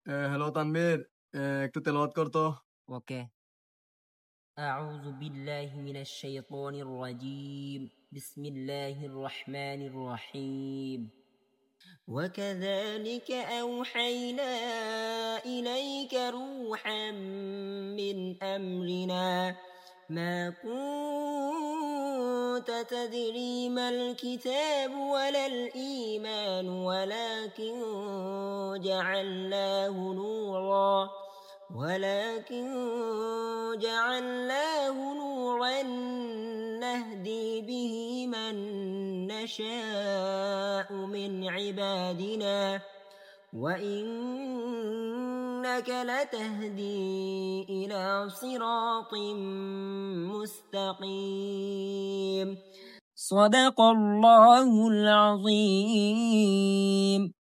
হ্যালো তানভীর, একটু তেলাওয়াত কর তো। ওকে। أعوذ بالله من الشيطان الرجيم بسم الله الرحمن الرحيم وكذلك أوحينا إليك روحا من أمرنا ما كنت تدري ما الكتاب ولا الإيمان ولكن جعلناه نورا نهدي به من نشاء من عبادنا وإنك لتهدي إلى صراط مستقيم صدق الله العظيم.